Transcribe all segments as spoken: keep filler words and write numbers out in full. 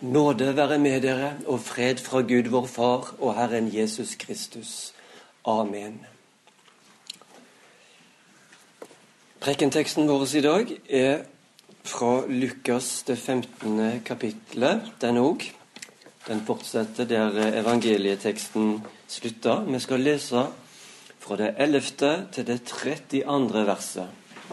Nåde være med dere, og fred fra Gud vår Far og Herren Jesus Kristus. Amen. Prekenteksten vår i dag er fra Lukas det femtende kapittelet, den òg. Den fortsetter der evangelieteksten slutter. Vi skal lese fra det ellevte til det trettiandre verset.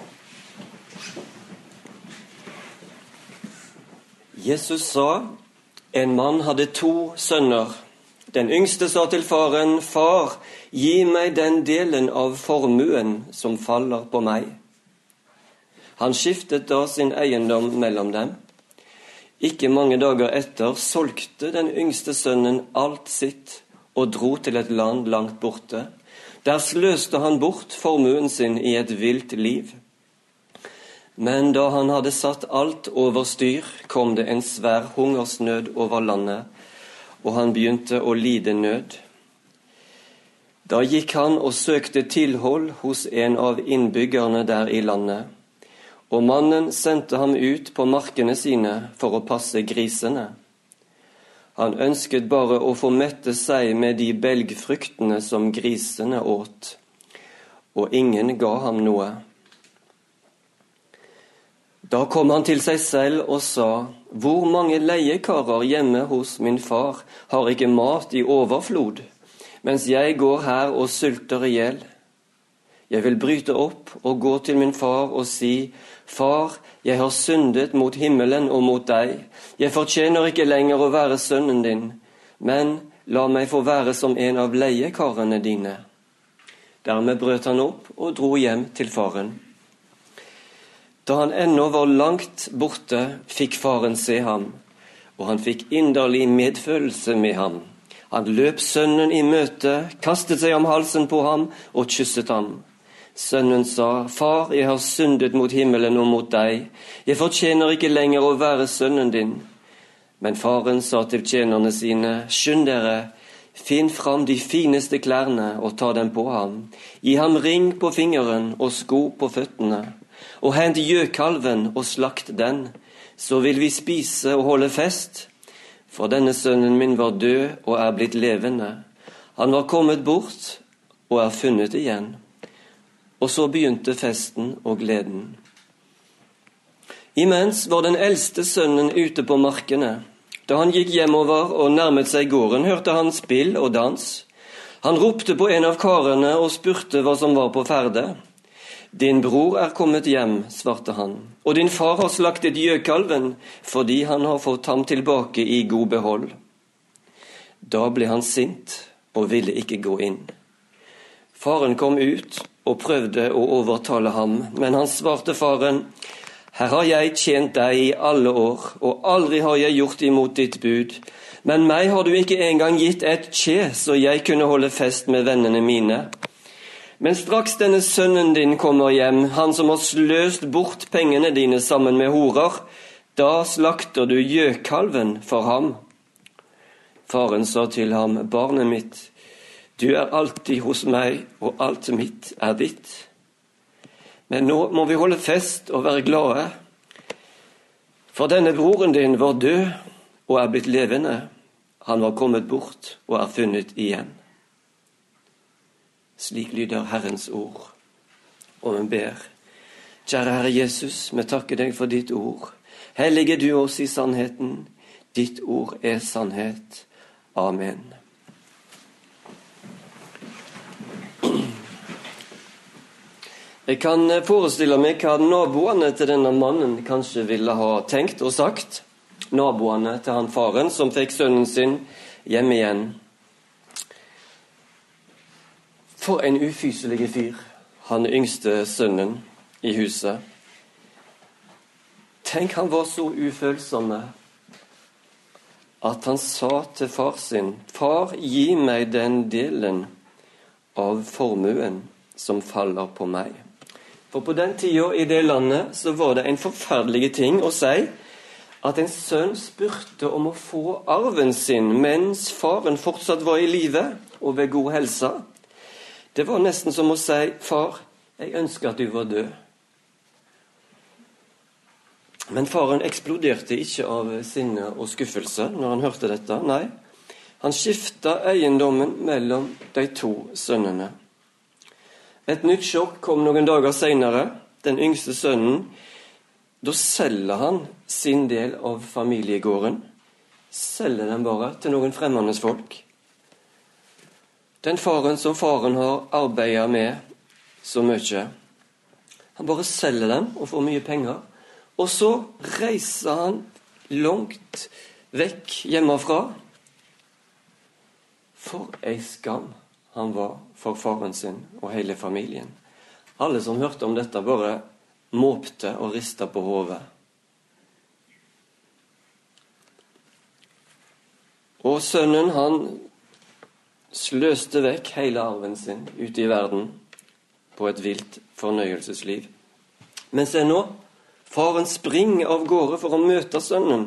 Jesus sa, en mann hadde to sønner. Den yngste sa til faren, far, gi meg den delen av formuen som faller på meg. Han skiftet da sin eiendom mellom dem. Ikke mange dager etter solgte den yngste sønnen alt sitt og dro til et land langt borte. Der sløste han bort formuen sin i et vilt liv. Men da han hadde satt alt over styr, kom det en svær hungersnød over landet, og han begynte å lide nød. Da gikk han og søkte tilhold hos en av innbyggerne der i landet, og mannen sendte ham ut på markene sine for å passe grisene. Han ønsket bare å få mette seg med de belgfruktene som grisene åt, og ingen ga ham noe. Da kom han til seg selv og sa, hvor mange leiekarer hjemme hos min far har ikke mat i overflod, mens jeg går her og sulter ihjel. Jeg vil bryte opp og gå til min far og si, far, jeg har syndet mot himmelen og mot deg. Jeg fortjener ikke lenger å være sønnen din, men la meg få være som en av leiekarene dine. Dermed brøt han opp og dro hjem til faren. Da han ennå var langt borte, fikk faren se ham, og han fikk inderlig medfølelse med ham. Han løp sønnen i møte, kastet seg om halsen på ham og kysset ham. Sønnen sa, far, jeg har syndet mot himmelen og mot deg. Jeg fortjener ikke lenger å være sønnen din. Men faren sa til tjenerne sine, skynd dere, finn fram de fineste klærne og ta dem på ham. Gi ham ring på fingeren og sko på føttene. Og hent gjøkalven og slakt den, så vil vi spise og holde fest. For denne sønnen min var død og er blitt levende. Han var kommet bort og er funnet igjen. Og så begynte festen og gleden. Imens var den eldste sønnen ute på markene. Da han gikk hjemover og nærmet seg gården, hørte han spill og dans. Han ropte på en av karene og spurte hva som var på ferde. Din bror er kommet hjem, svarte han, og din far har slaktet gjøkalven, fordi han har fått ham tilbake i god behold. Da ble han sint og ville ikke gå inn. Faren kom ut og prøvde å overtale ham, men han svarte faren, her har jeg tjent deg i alle år, og aldri har jeg gjort imot ditt bud, men meg har du ikke engang gitt et kje, så jeg kunne holde fest med vennene mine. Men straks denne sønnen din kommer hjem, han som har sløst bort pengene dine sammen med horer, da slakter du gjøkalven for ham. Faren sa til ham, barnet mitt, du er alltid hos meg, og alt mitt er ditt. Men nå må vi holde fest og være glade. For denne broren din var død og er blitt levende. Han var kommet bort og er funnet igjen. Slik lyder Herrens ord, og vi ber. Kjære Herre Jesus, vi takker deg for ditt ord. Hellige du oss i sannheten. Ditt ord er sannhet. Amen. Jeg kan forestille meg hva naboene til denne mannen kanskje ville ha tenkt og sagt. Naboene til han faren som fikk sønnen sin hjem igjen. For en ufyselig fyr, han yngste sønnen i huset. Tenk, han var så ufølsomme at han sa til far sin, far, gi meg den delen av formuen som faller på meg. For på den tiden i det landet så var det en forferdelig ting å si at en sønn spurte om å få arven sin mens faren fortsatt var i live og ved god helse. Det var nesten som å si, far, jeg ønsker at du var død. Men faren eksploderte ikke av sinne og skuffelse når han hørte dette. Nei, han skiftet eiendommen mellom de to sønnene. Et nytt sjokk kom noen dager senere. Den yngste sønnen, da selger han sin del av familiegården. Selger den bare til noen fremmedes folk. Den faren som faren har arbeidet med så mye, han bare selger den og får mye penger. Og så reiser han langt vekk hjemmefra. For ei skam han var for faren sin og hele familien. Alle som hørte om dette bare måpte og ristet på hodet. Og sønnen han sløste vekk hele arven sin ute i verden på et vilt fornøyelsesliv. Men se nå, faren springer av gårde for å møte sønnen.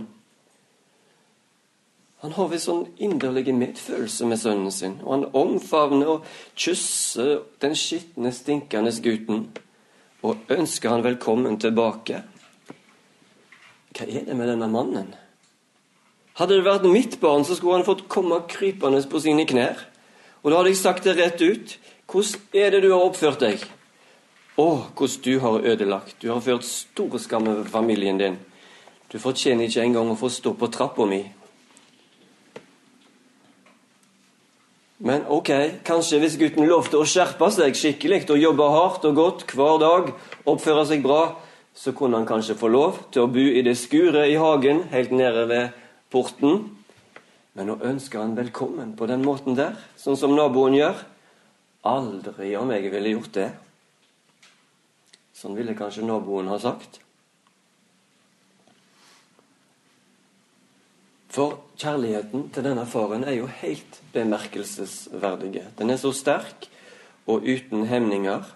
Han har vel sånn inderlig medfølelse med sønnen sin, og han omfavner og kysser den skitne, stinkende gutten, og ønsker han velkommen tilbake. Hva er det med denne mannen? Hadde det vært mitt barn, så skulle han fått komme krypende på sine knær, og da hadde jeg sagt det rett ut. Hvordan er det du har oppført deg? Å, hvordan du har ødelagt. Du har ført store skam over familien din. Du fortjener ikke engang å få stå på trappa mi. Men ok, kanskje hvis gutten lovte å skjerpe seg skikkelig og jobbe hardt og godt hver dag, oppføre seg bra, så kunne han kanskje få lov til å bo i det skuret i hagen helt nede ved porten. Men nå ønsker han velkommen på den måten der, sånn som naboen gjør. Aldri om jeg ville gjort det. Sånn ville kanskje naboen ha sagt. For kjærligheten til denne faren er jo helt bemerkelsesverdige. Den er så sterk og uten hemninger.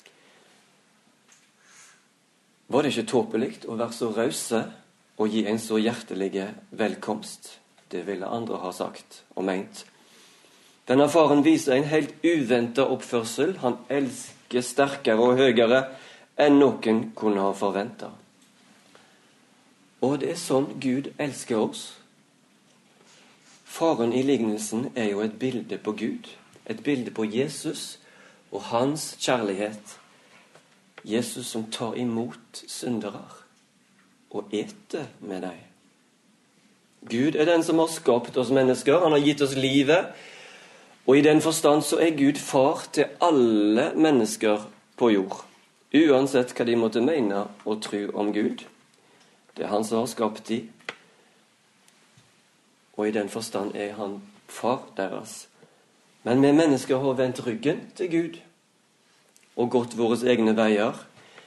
Var det ikke tåpelig å være så rause og gi en så hjertelige velkomst? Det ville andre ha sagt og ment. Denne faren viser en helt uventet oppførsel. Han elsker sterkere og høyere enn noen kunne ha forventet. Og det er sånn Gud elsker oss. Faren i lignelsen er jo et bilde på Gud, et bilde på Jesus og hans kjærlighet. Jesus som tar imot syndere og eter med dem. Gud er den som har skapt oss mennesker, han har gitt oss livet, og i den forstand så er Gud far til alle mennesker på jord, uansett hva de måtte mene og tro om Gud. Det er han som har skapt de, og i den forstand er han far deres. Men vi mennesker har vendt ryggen til Gud og gått våre egne veier.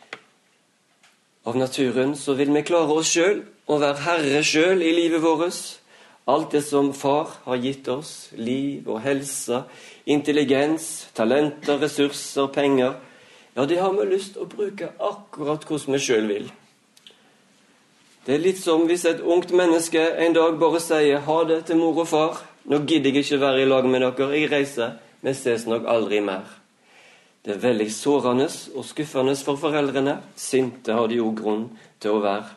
Av naturen så vil vi klare oss selv og være herre selv i livet vårt. Alt det som far har gitt oss, liv og helse, intelligens, talenter, ressurser, penger, ja, det har vi lyst til å bruke akkurat hvordan vi selv vil. Det er litt som hvis et ungt menneske en dag bare sier ha det til mor og far. Nå gidder jeg ikke være i lag med dere, jeg reiser, vi ses nok aldri mer. Det er veldig sårende og skuffende for foreldrene. Sinte har de jo grunn til å være.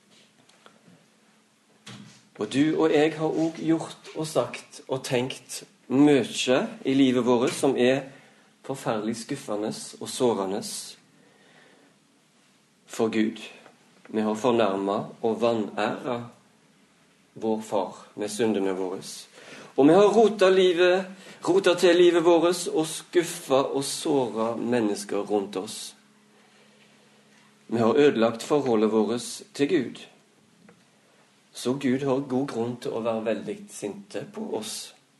Og du og jeg har også gjort og sagt og tenkt mye i livet vårt som er forferdelig skuffende og sårende for Gud. Vi har fornærmet og vanæret vår far med syndene våre. Og vi har rotet, livet, rotet til livet vårt og skuffet og såret mennesker rundt oss. Vi har ødelagt forholdet vårt til Gud. Så Gud har god grunn til å være veldig sinte på oss.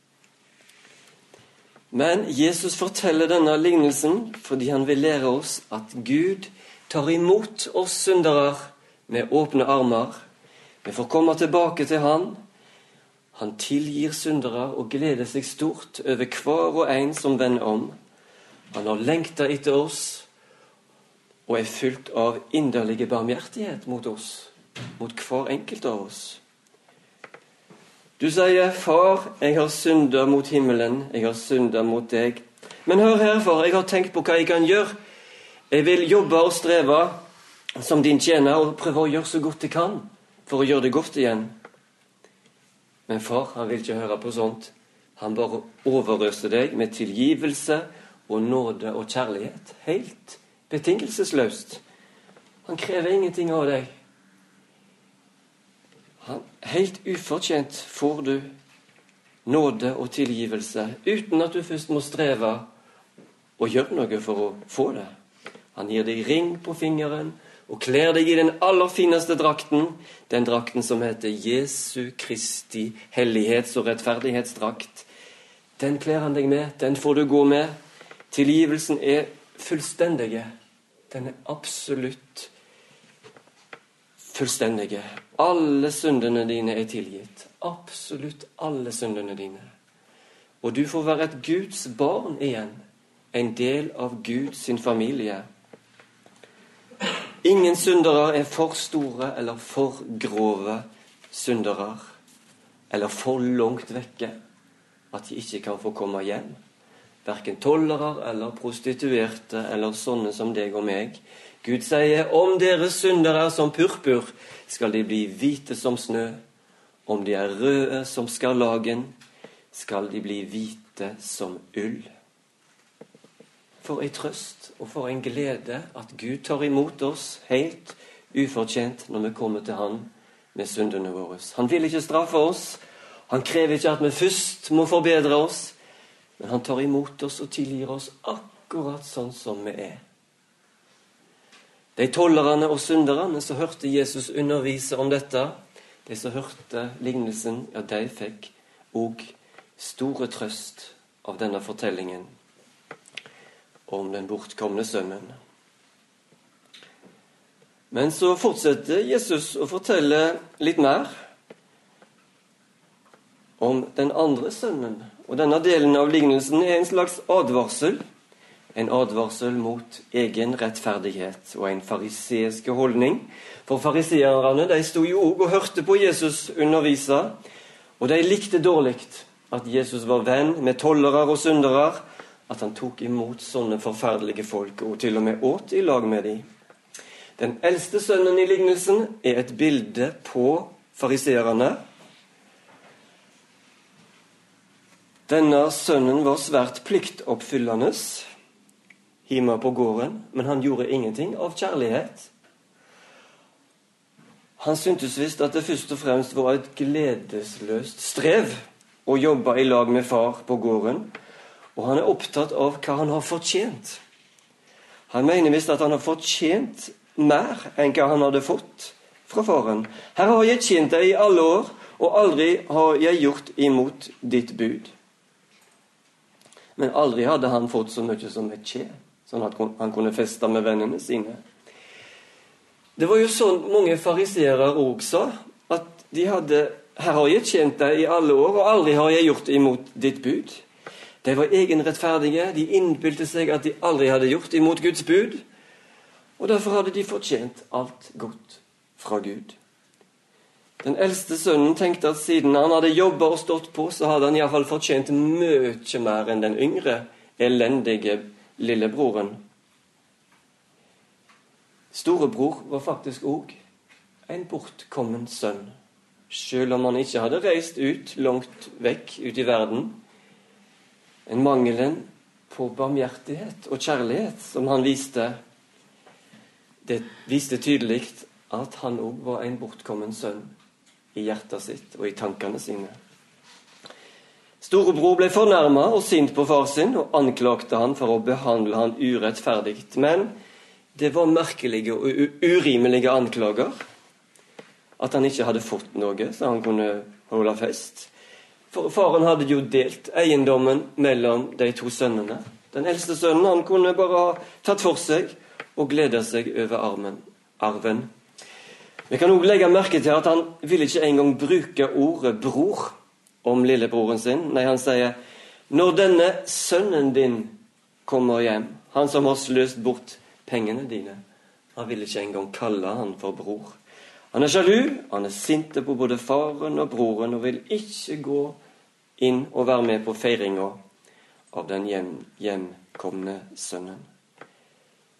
Men Jesus forteller denne lignelsen fordi han vil lære oss at Gud tar imot oss syndere med åpne armer. Vi får komme tilbake til han. Han tilgir syndere og gleder seg stort over hver og en som vender om. Han har lengtet etter oss og er fylt av inderlige barmhjertighet mot oss, mot hver enkelt av oss. Du sier, far, jeg har syndet mot himmelen, jeg har syndet mot deg. Men hør her, far, jeg har tenkt på hva jeg kan gjøre. Jeg vil jobbe og streve, som din tjener og prøver å gjøre så godt jeg kan for å gjøre det godt igjen. Men far, han vil ikke høre på sånt. Han bare overøser deg med tilgivelse og nåde og kjærlighet. Helt betingelsesløst. Han krever ingenting av deg. Han, helt ufortjent får du nåde og tilgivelse, uten at du først må streve og gjøre noe for å få det. Han gir deg ring på fingeren og kler deg i den aller fineste drakten, den drakten som heter Jesu Kristi hellighets- og rettferdighetsdrakt. Den kler han deg med, den får du gå med. Tilgivelsen er fullstendige. Den er absolutt fullstendige. Alle syndene dine er tilgitt. Absolutt alle syndene dine. Og du får være et Guds barn igjen. En del av Guds sin familie. Ingen syndere er for store eller for grove syndere. Eller for langt vekke at de ikke kan få komme hjem. Hverken tollere eller prostituerte eller sånne som deg og meg. Gud sier, om deres synder er som purpur, skal de bli hvite som snø. Om de er røde som skarlagen, skal de bli hvite som ull. For en trøst og for en glede at Gud tar imot oss helt ufortjent når vi kommer til Han med syndene våre. Han vil ikke straffe oss. Han krever ikke at vi først må forbedre oss. Men han tar imot oss og tilgir oss akkurat sånn som vi er. De tollerne og synderne som hørte Jesus undervise om dette, de som hørte lignelsen, ja, de fikk også store trøst av denne fortellingen om den bortkomne sønnen. Men så fortsetter Jesus å fortelle litt mer om den andre sønnen. Og denne delen av lignelsen er en slags advarsel. En advarsel mot egen rettferdighet og en fariseisk holdning. For fariseerne, de sto jo også og hørte på Jesus undervise, og de likte dårlig at Jesus var venn med tollere og syndere, at han tok imot sånne forferdelige folk, og til og med åt i lag med dem. Den eldste sønnen i lignelsen er et bilde på fariseerne. Denne sønnen var svært pliktoppfyllende hjemme på gården, men han gjorde ingenting av kjærlighet. Han syntes visst at det først og fremst var et gledesløst strev å jobbe i lag med far på gården, og han er opptatt av hva han har fortjent. Han mener visst at han har fortjent mer enn hva han hadde fått fra faren. Her har jeg tjent deg i alle år, og aldri har jeg gjort imot ditt bud. Men aldri hadde han fått så mye som et skje, sånn at han kunne feste med vennene sine. Det var jo sånn mange fariseere også sa, at de hadde, her har jeg tjent deg i alle år, og aldri har jeg gjort imot ditt bud. De var egenrettferdige, de innbilte seg at de aldri hadde gjort imot Guds bud, og derfor hadde de fortjent alt godt fra Gud. Den eldste sønnen tenkte at siden han hadde jobbet og stått på, så hadde han i hvert fall fortjent mye mer enn den yngre, elendige lillebroren. Storebror var faktisk også en bortkommen sønn, selv om han ikke hadde reist ut, langt vekk ut i verden. En mangelen på barmhjertighet og kjærlighet som han viste, det viste tydelig at han også var en bortkommen sønn i hjertet sitt og i tankene sine. Storebror ble fornærmet og sint på far sin og anklagte han for å behandle han urettferdig. Men det var merkelige og urimelige anklager. At han ikke hadde fått noe så han kunne holde fest. For faren hadde jo delt eiendommen mellom de to sønnene. Den eldste sønnen han kunne bare ha tatt for seg og glede seg over armen, arven. Vi kan også legge merke til at han vil ikke engang bruke ordet bror om lillebroren sin. Nei, han sier, når denne sønnen din kommer hjem, han som har sløst bort pengene dine, han vil ikke engang kalle han for bror. Han er sjalu, han er sinte på både faren og broren, og vil ikke gå inn og være med på feiringen av den hjem, hjemkomne sønnen.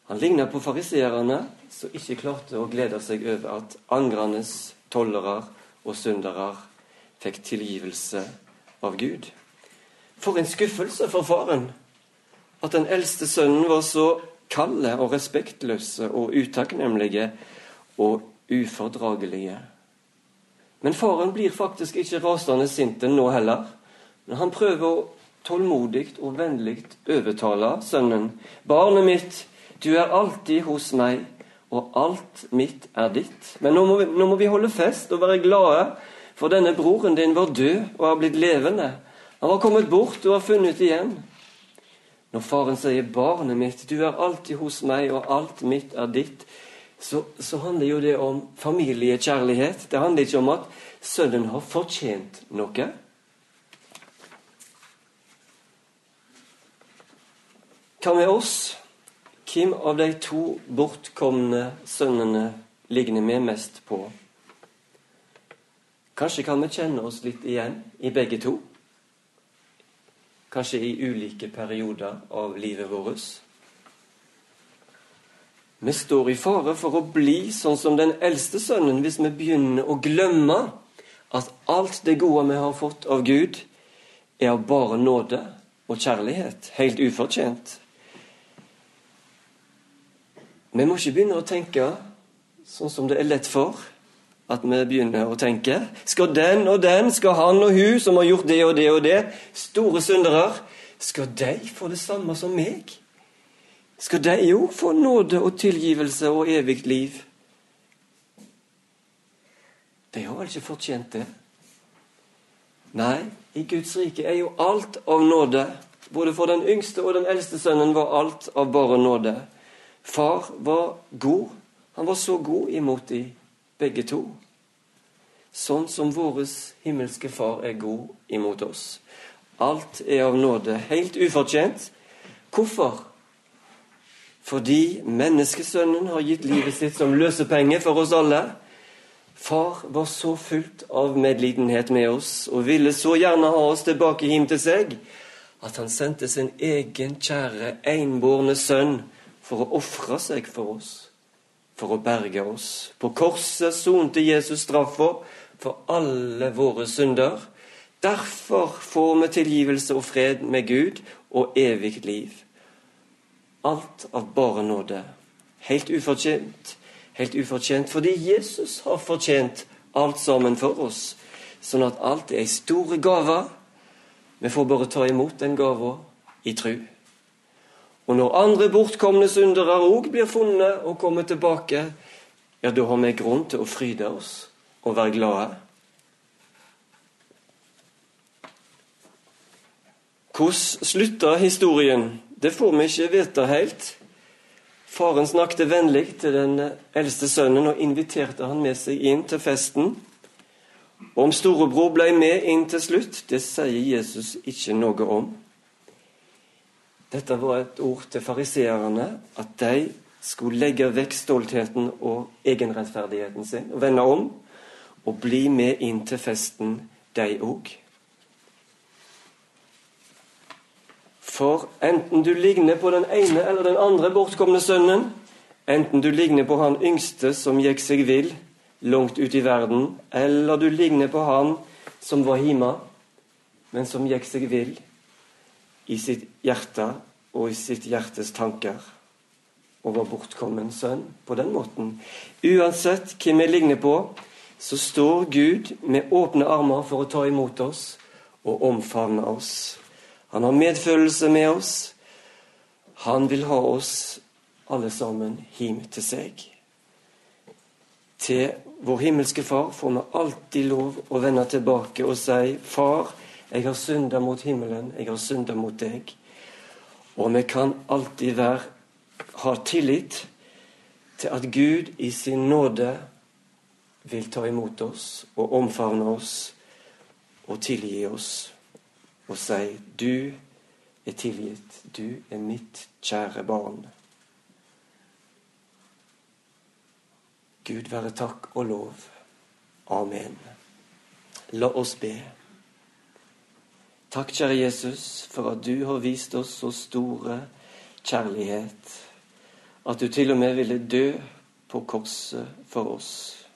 Han lignet på fariserene, som ikke klarte å glede seg over at angrende tollere og syndere fikk tilgivelse av Gud. For en skuffelse for faren, at den eldste sønnen var så kalde og respektløse og utakknemlige og ufordragelige. Men faren blir faktisk ikke rasende sint nå heller, men han prøver å tålmodig og vennlig overtale sønnen. Barnet mitt, du er alltid hos meg, og alt mitt er ditt. Men nå må, vi, nå må vi holde fest og være glade, for denne broren din var død og har blitt levende. Han var kommet bort og har funnet igjen. Når faren sier, barnet mitt, du er alltid hos meg, og alt mitt er ditt, så, så handler jo det om familiekjærlighet. Det handler ikke om at sønnen har fortjent noe. Hva med oss? Hvem av de to bortkomne sønnene ligner vi mest på? Kanskje kan vi kjenne oss litt igjen i begge to? Kanskje i ulike perioder av livet vårt. Vi står i fare for å bli sånn som den eldste sønnen hvis vi begynner å glemme at alt det gode vi har fått av Gud er av bare nåde og kjærlighet, helt ufortjent. Vi må ikke begynne å tenke sånn som det er lett for at vi begynner å tenke. Skal den og den, skal han og hun som har gjort det og det og det, store syndere, skal de få det samme som meg? Skal de jo få nåde og tilgivelse og evigt liv? De har vel ikke fortjent det? Nei, i Guds rike er jo alt av nåde. Både for den yngste og den eldste sønnen var alt av bare nåde. Far var god. Han var så god imot de begge to. Sånn som våres himmelske far er god imot oss. Alt er av nåde, helt ufortjent. Hvorfor? Fordi menneskesønnen har gitt livet sitt som løsepenge for oss alle. Far var så fullt av medlidenhet med oss, og ville så gjerne ha oss tilbake hjem til seg, at han sendte sin egen kjære, enbårne sønn, for å offre seg for oss, for å berge oss. På korset sonte Jesus straffer for alle våre synder. Derfor får vi tilgivelse og fred med Gud og evigt liv. Alt av bare nåde. Helt ufortjent. Helt ufortjent fordi Jesus har fortjent alt sammen for oss. Sånn at alt er en stor gave. Vi får bare ta imot den gaven i tro. Og når andre bortkomne syndere også blir funnet og kommer tilbake, ja, da har vi grunn til å fryde oss og være glade. Hvordan slutter historien? Det får vi ikke vite helt. Faren snakket vennlig til den eldste sønnen og inviterte han med seg inn til festen. Og om storebror ble med inn til slutt, det sier Jesus ikke noe om. Dette var et ord til fariserene, at de skulle legge vekk stoltheten og egenrettferdigheten sin, og vende om, og bli med inn til festen, de også. For enten du ligner på den ene eller den andre bortkomne sønnen, enten du ligner på han yngste som gikk seg vill, langt ut i verden, eller du ligner på han som var hjemme, men som gikk seg vill, i sitt hjerte og i sitt hjertes tanker, og var bortkommen sønn på den måten. Uansett hvem vi ligner på, så står Gud med åpne armer for å ta imot oss og omfavne oss. Han har medfølelse med oss. Han vil ha oss alle sammen hjem til seg. Til vår himmelske far får vi alltid lov å vende tilbake og si, far, jeg har syndet mot himmelen, jeg har syndet mot deg. Og vi kan alltid være, ha tillit til at Gud i sin nåde vil ta imot oss og omfavne oss og tilgi oss og si, du er tilgitt, du er mitt kjære barn. Gud være takk og lov. Amen. La oss be. Takk, kjære Jesus, for at du har vist oss så store kjærlighet, at du til og med ville dø på korset for oss.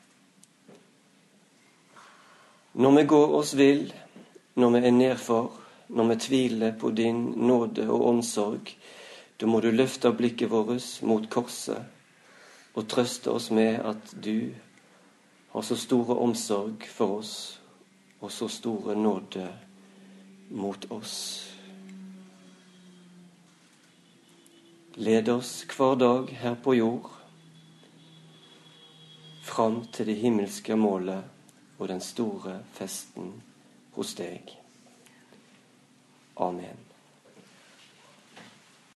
Når vi går oss vill, når vi er nedfor, når vi tviler på din nåde og omsorg, da må du løfte blikket vårt mot korset og trøste oss med at du har så store omsorg for oss og så store nåde mot oss. Led oss hver dag her på jord, fram til det himmelske målet og den store festen hos deg. Amen.